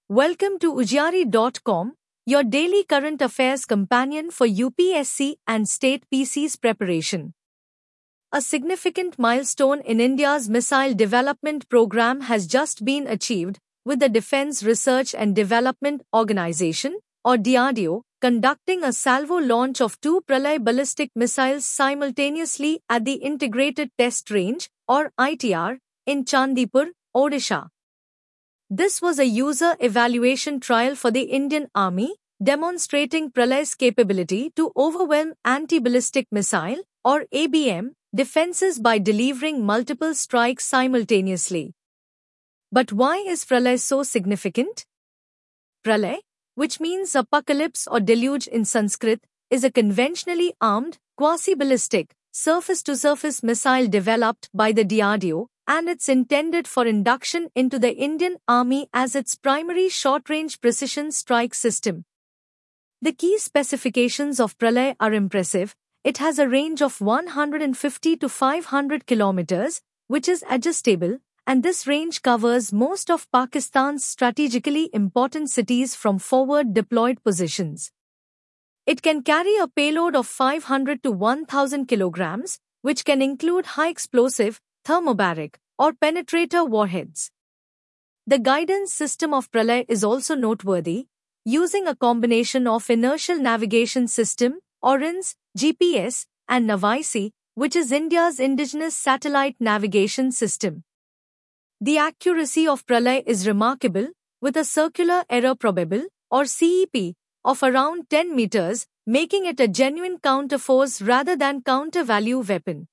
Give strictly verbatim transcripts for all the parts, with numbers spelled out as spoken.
Welcome to Ujari dot com, your daily current affairs companion for U P S C and state P Cs preparation. A significant milestone in India's missile development program has just been achieved, with the Defence Research and Development Organisation, or D R D O, conducting a salvo launch of two Pralay ballistic missiles simultaneously at the Integrated Test Range, or I T R, in Chandipur, Odisha. This was a user evaluation trial for the Indian Army, demonstrating Pralay's capability to overwhelm anti-ballistic missile, or A B M, defenses by delivering multiple strikes simultaneously. But why is Pralay so significant? Pralay, which means apocalypse or deluge in Sanskrit, is a conventionally armed, quasi-ballistic, surface-to-surface missile developed by the D R D O, and it's intended for induction into the Indian Army as its primary short-range precision strike system. The key specifications of Pralay are impressive. It has a range of one hundred fifty to five hundred kilometers, which is adjustable, and this range covers most of Pakistan's strategically important cities from forward deployed positions. It can carry a payload of five hundred to one thousand kilograms, which can include high-explosive, thermobaric, or penetrator warheads. The guidance system of Pralay is also noteworthy, using a combination of inertial navigation system, or I N S, G P S, and Navaisi, which is India's indigenous satellite navigation system. The accuracy of Pralay is remarkable, with a circular error probable, or C E P, of around ten meters, making it a genuine counterforce rather than counter-value weapon.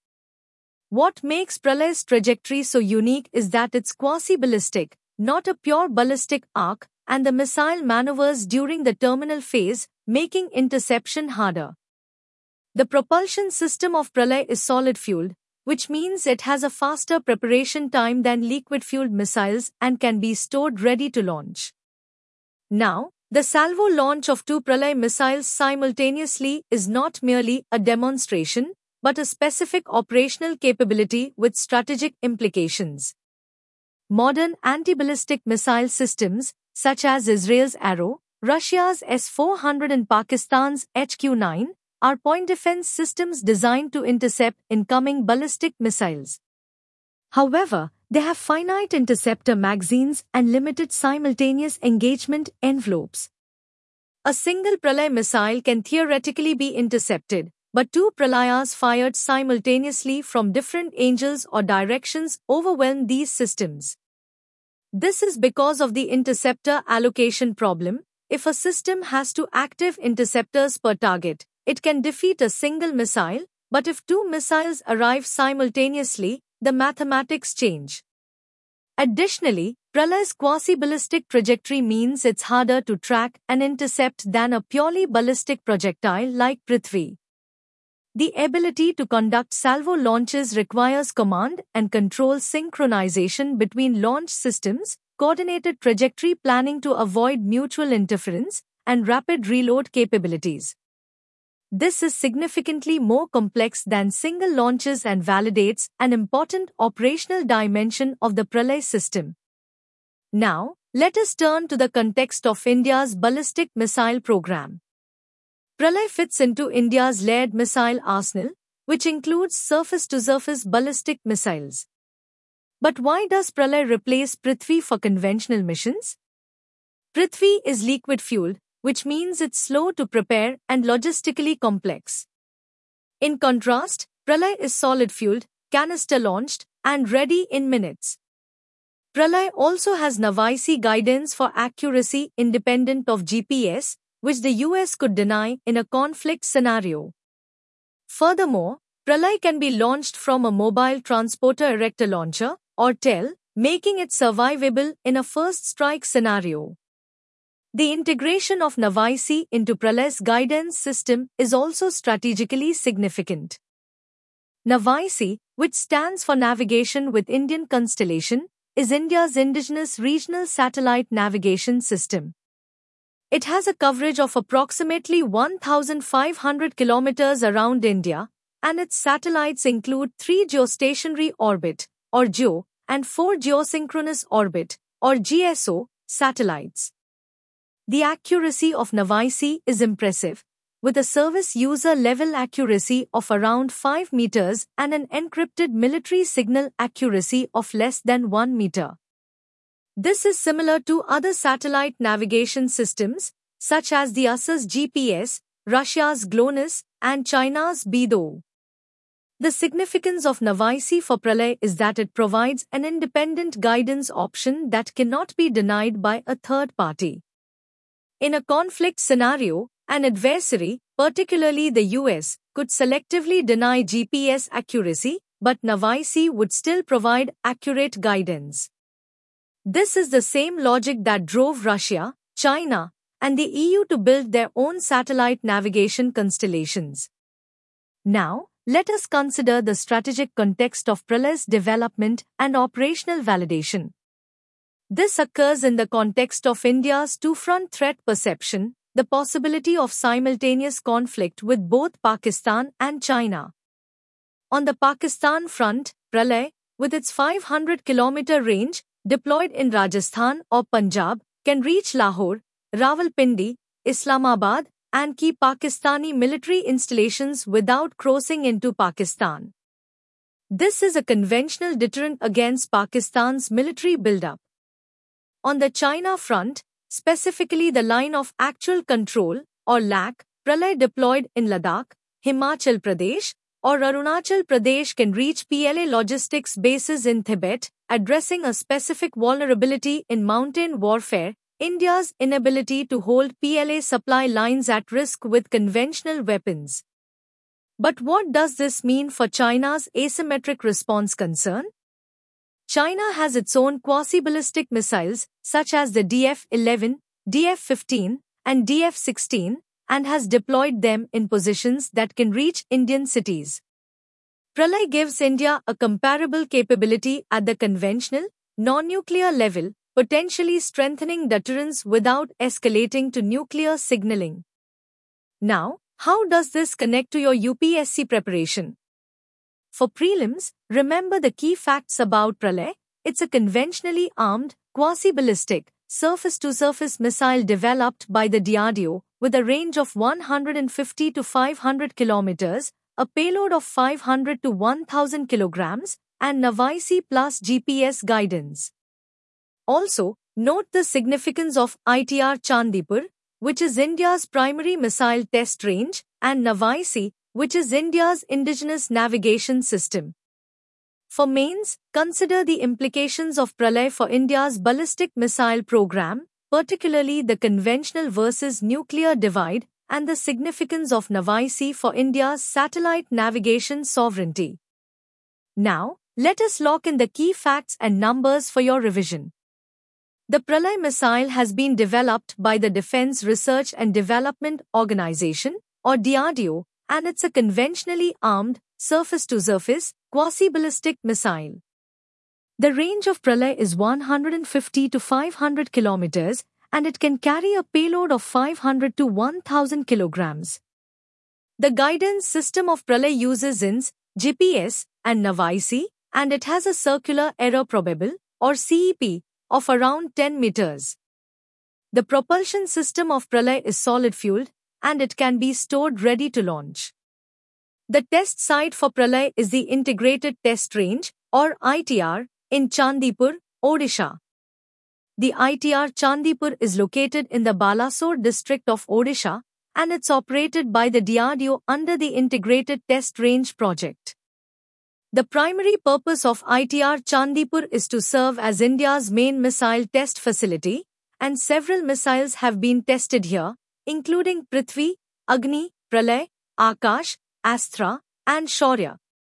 What makes Pralay's trajectory so unique is that it's quasi-ballistic, not a pure ballistic arc, and the missile maneuvers during the terminal phase, making interception harder. The propulsion system of Pralay is solid-fueled, which means it has a faster preparation time than liquid-fueled missiles and can be stored ready to launch. Now, the salvo launch of two Pralay missiles simultaneously is not merely a demonstration, but a specific operational capability with strategic implications. Modern anti-ballistic missile systems, such as Israel's Arrow, Russia's S four hundred and Pakistan's H Q nine, are point defense systems designed to intercept incoming ballistic missiles. However, they have finite interceptor magazines and limited simultaneous engagement envelopes. A single Pralay missile can theoretically be intercepted, but two Pralayas fired simultaneously from different angles or directions overwhelm these systems. This is because of the interceptor allocation problem. If a system has two active interceptors per target, it can defeat a single missile, but if two missiles arrive simultaneously, the mathematics change. Additionally, Pralay's quasi-ballistic trajectory means it's harder to track and intercept than a purely ballistic projectile like Prithvi. The ability to conduct salvo launches requires command and control synchronization between launch systems, coordinated trajectory planning to avoid mutual interference, and rapid reload capabilities. This is significantly more complex than single launches and validates an important operational dimension of the Pralay system. Now, let us turn to the context of India's ballistic missile program. Pralay fits into India's layered missile arsenal, which includes surface-to-surface ballistic missiles. But why does Pralay replace Prithvi for conventional missions? Prithvi is liquid-fueled, which means it's slow to prepare and logistically complex. In contrast, Pralay is solid-fueled, canister-launched, and ready in minutes. Pralay also has Navaisi guidance for accuracy independent of G P S, which the U S could deny in a conflict scenario. Furthermore, Pralay can be launched from a mobile transporter erector launcher, or T E L, making it survivable in a first strike scenario. The integration of Navaisi into Pralay's guidance system is also strategically significant. Navaisi, which stands for Navigation with Indian Constellation, is India's indigenous regional satellite navigation system. It has a coverage of approximately one thousand five hundred kilometers around India, and its satellites include three geostationary orbit, or GEO, and four geosynchronous orbit, or G S O, satellites. The accuracy of Navaisi is impressive, with a service user level accuracy of around five meters and an encrypted military signal accuracy of less than one meter. This is similar to other satellite navigation systems, such as the U S A's G P S, Russia's GLONASS, and China's BeiDou. The significance of Navaisi for Pralay is that it provides an independent guidance option that cannot be denied by a third party. In a conflict scenario, an adversary, particularly the U S, could selectively deny G P S accuracy, but Navaisi would still provide accurate guidance. This is the same logic that drove Russia, China, and the E U to build their own satellite navigation constellations. Now, let us consider the strategic context of Pralay's development and operational validation. This occurs in the context of India's two-front threat perception, the possibility of simultaneous conflict with both Pakistan and China. On the Pakistan front, Pralay, with its five hundred kilometer range, deployed in Rajasthan or Punjab, can reach Lahore, Rawalpindi, Islamabad, and key Pakistani military installations without crossing into Pakistan. This is a conventional deterrent against Pakistan's military buildup. On the China front, specifically the Line of Actual Control, or L A C, Pralay deployed in Ladakh, Himachal Pradesh, or Arunachal Pradesh can reach P L A logistics bases in Tibet, addressing a specific vulnerability in mountain warfare, India's inability to hold P L A supply lines at risk with conventional weapons. But what does this mean for China's asymmetric response concern? China has its own quasi-ballistic missiles, such as the D F eleven, D F fifteen, and D F sixteen, and has deployed them in positions that can reach Indian cities. Pralay gives India a comparable capability at the conventional, non-nuclear level, potentially strengthening deterrence without escalating to nuclear signaling. Now, how does this connect to your U P S C preparation? For prelims, remember the key facts about Pralay. It's a conventionally armed, quasi-ballistic, surface-to-surface missile developed by the D R D O, with a range of one hundred fifty to five hundred kilometers, a payload of five hundred to one thousand kilograms, and Navaisi plus G P S guidance. Also, note the significance of I T R Chandipur, which is India's primary missile test range, and Navaisi, which is India's indigenous navigation system. For mains, consider the implications of Pralay for India's ballistic missile program, particularly the conventional versus nuclear divide, and the significance of Navaisi for India's satellite navigation sovereignty. Now, let us lock in the key facts and numbers for your revision. The Pralay missile has been developed by the Defense Research and Development Organization, or D R D O, and it's a conventionally armed, surface-to-surface, quasi-ballistic missile. The range of Pralay is one hundred fifty to five hundred kilometers, and it can carry a payload of five hundred to one thousand kilograms. The guidance system of Pralay uses I N S, G P S, and Navaisi, and it has a circular error probable, or C E P, of around ten meters. The propulsion system of Pralay is solid-fueled, and it can be stored ready to launch. The test site for Pralay is the Integrated Test Range, or I T R, in Chandipur, Odisha. The I T R Chandipur is located in the Balasore district of Odisha, and it's operated by the D R D O under the Integrated Test Range project. The primary purpose of I T R Chandipur is to serve as India's main missile test facility, and several missiles have been tested here, including Prithvi, Agni, Pralay, Akash, Astra, and Shaurya.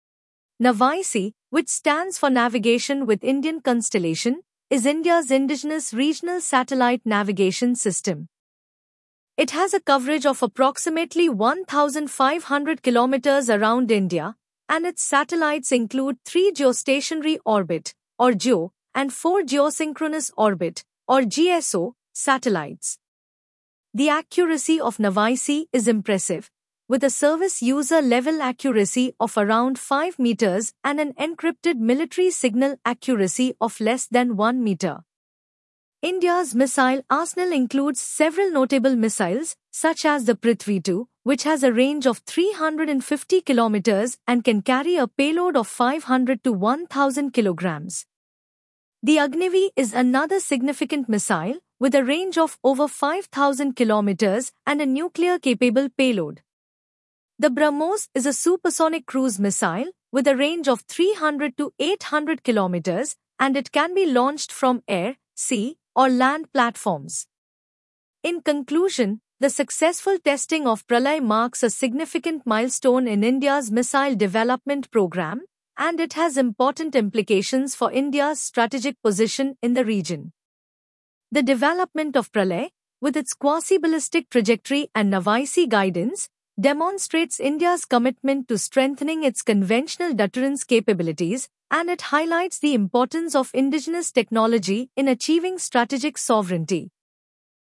Navaisi, which stands for Navigation with Indian Constellation, is India's indigenous regional satellite navigation system. It has a coverage of approximately one thousand five hundred kilometers around India, and its satellites include three geostationary orbit, or GEO, and four geosynchronous orbit, or G S O, satellites. The accuracy of Navaisi is impressive, with a service user level accuracy of around five meters and an encrypted military signal accuracy of less than one meter. India's missile arsenal includes several notable missiles, such as the Prithvi two, which has a range of three hundred fifty kilometers and can carry a payload of five hundred to one thousand kilograms. The Agniveer is another significant missile, with a range of over five thousand kilometers and a nuclear-capable payload. The BrahMos is a supersonic cruise missile, with a range of three hundred to eight hundred kilometers, and it can be launched from air, sea, or land platforms. In conclusion, the successful testing of Pralay marks a significant milestone in India's missile development program, and it has important implications for India's strategic position in the region. The development of Pralay, with its quasi-ballistic trajectory and Navy guidance, demonstrates India's commitment to strengthening its conventional deterrence capabilities, and it highlights the importance of indigenous technology in achieving strategic sovereignty.